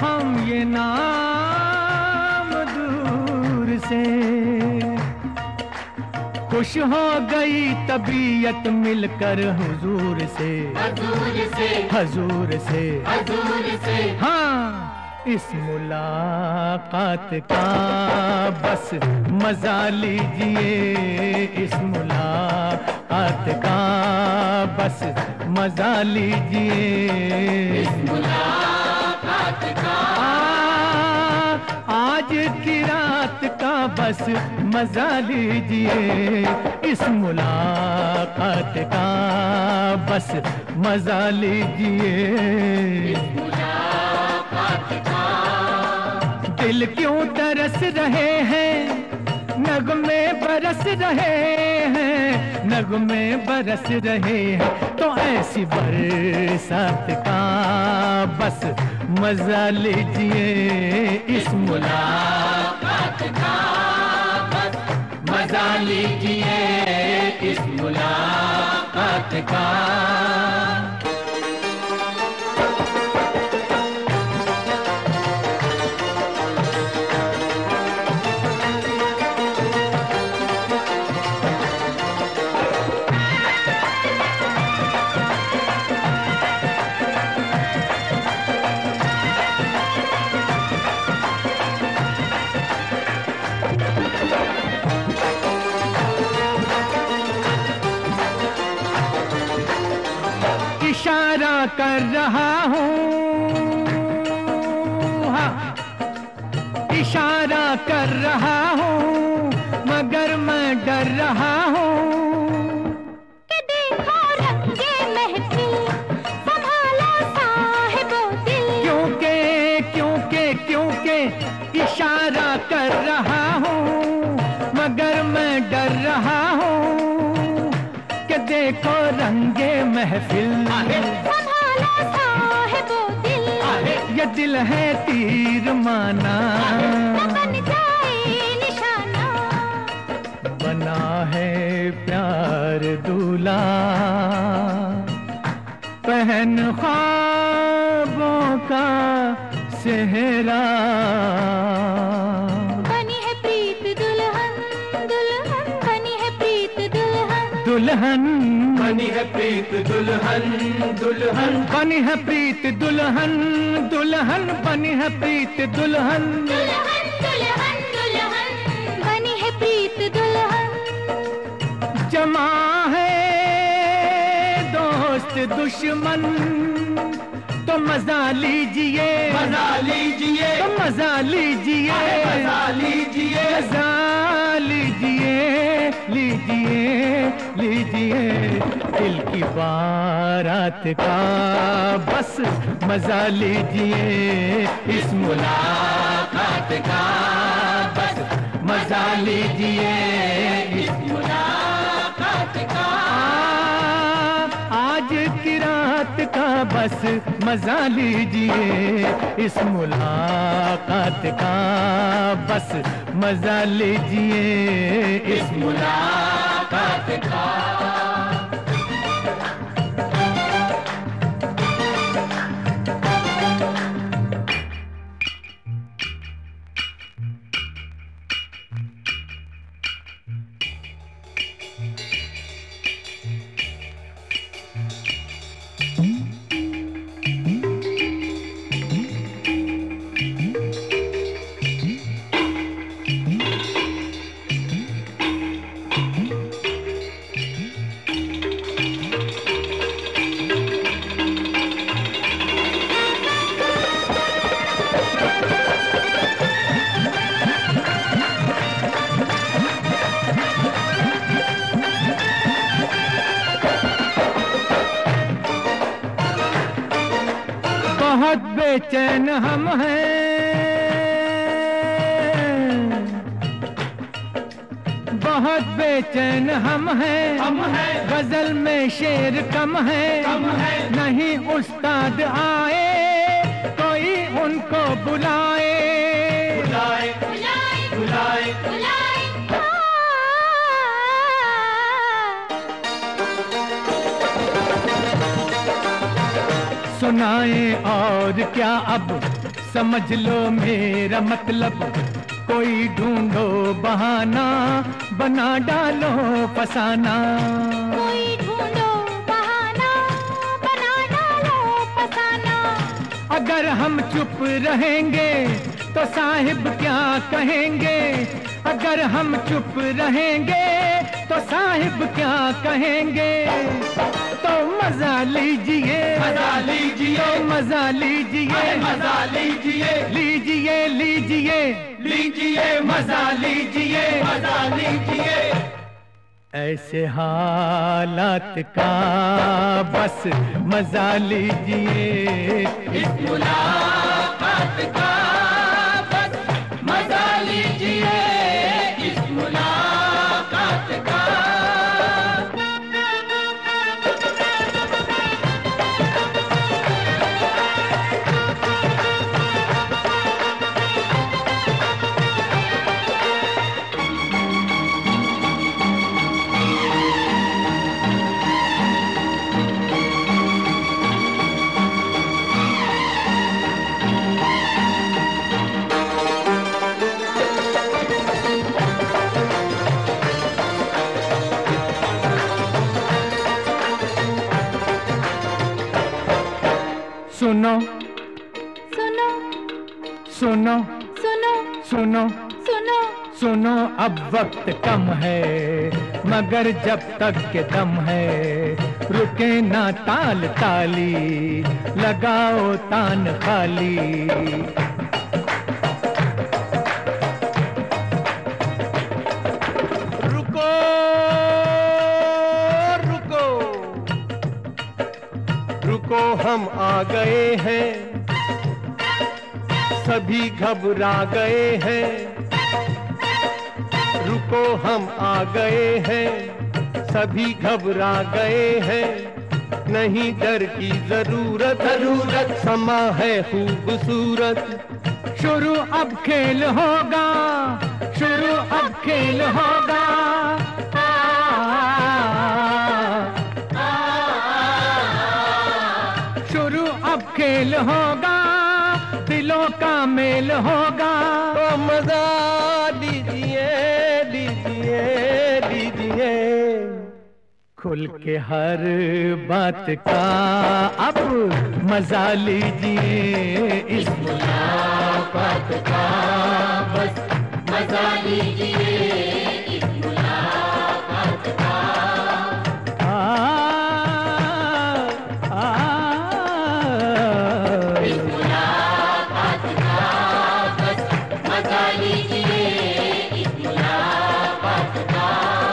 हम ये नाम दूर से। खुश हो गई तबीयत मिलकर हुजूर से, हजूर से, हजूर से, हजूर से। हाँ, इस मुलाकात का बस मजा लीजिए, इस मुलाकात का बस मजा लीजिए, इस मुलाकात का आज की रात का बस मजा लीजिए, इस मुलाकात का बस मजा लीजिए। दिल क्यों तरस रहे हैं, नगमे बरस रहे हैं, नगमे बरस रहे हैं, तो ऐसी बरसात का बस मजा लीजिए, इस मुलाकात का बस मजा लीजिए, इस मुलाकात का। इशारा कर रहा हूँ, हाँ, इशारा कर रहा हूँ, मगर मैं डर रहा हूँ कि देखो रंगे महफिल संभाला साहिबो दिल। क्योंकि क्योंकि क्योंकि इशारा कर रहा हूँ, मगर मैं डर रहा हूँ कि देखो रंगे महफिल संभाला साहिबो दिल। ये दिल है तीर माना, न बन जाए निशाना। बना है प्यार दूल्हा, पहन ख्वाबों का सेहरा। बनी है प्रीत दुल्हन, दुल्हन बनी है प्रीत दुल्हन। दुल्हन बनी है प्रीत दुल्हन, दुल्हन बनी है प्रीत दुल्हन, दुल्हन बनी है प्रीत दुल्हन। दुल्हन दुल्हन दुल्हन बनी है प्रीत दुल्हन। जमा है दोस्त दुश्मन, तो मजा लीजिए, मजा लीजिए, तो मजा लीजिए, मजा लीजिए, मजा लीजिए, लीजिए, लीजिए। दिल की बारात का बस मजा लीजिए, इस मुलाकात का बस मजा लीजिए, इस मुलाकात का आज की रात का बस मजा लीजिए, इस मुलाकात का बस मजा लीजिए, इस मुलाकात का। बहुत बेचैन हम हैं, बहुत बेचैन हम हैं, गजल में शेर कम है, नहीं उस्ताद आए कोई उनको बुलाए, बुलाए बुलाए बुलाए। सुनाए और क्या अब समझ लो मेरा मतलब, कोई ढूंढो बहाना, बना डालो फसाना। कोई ढूंढो बहाना, बना डालो फसाना। अगर हम चुप रहेंगे तो साहिब क्या कहेंगे, अगर हम चुप रहेंगे तो साहिब क्या कहेंगे। तो मजा लीजिए, मजा लीजिए, मजा लीजिए, मजा लीजिए, लीजिए लीजिए लीजिए, मजा लीजिए, मजा लीजिए। ऐसे हालात का बस मजा लीजिए, इस मुलाकात का बस मजा लीजिए, इस मुलाकात का। सुनो सुनो सुनो सुनो सुनो सुनो सुनो, अब वक्त कम है मगर जब तक के दम है, रुके ना ताल ताली, लगाओ तान खाली। रुको रुको रुको, हम आ गए हैं, सभी घबरा गए हैं। रुको हम आ गए हैं, सभी घबरा गए हैं। नहीं डर की जरूरत, जरूरत समा है खूबसूरत। शुरू अब खेल होगा, शुरू अब खेल होगा। शुरू अब खेल होगा, दिलों का मेल होगा। तो मजा लीजिए लीजिए लीजिए, खुल के हर बात का अब मजा लीजिए, इस मुलाकात का बस मजा लीजिए, इस मुलाकात का। इस मुलाकात का बस मजा लीजिए, इस मुलाकात का।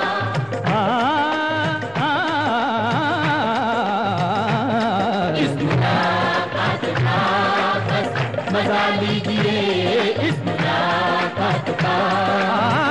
इस मुलाकात का बस मजा लीजिए, इस मुलाकात का।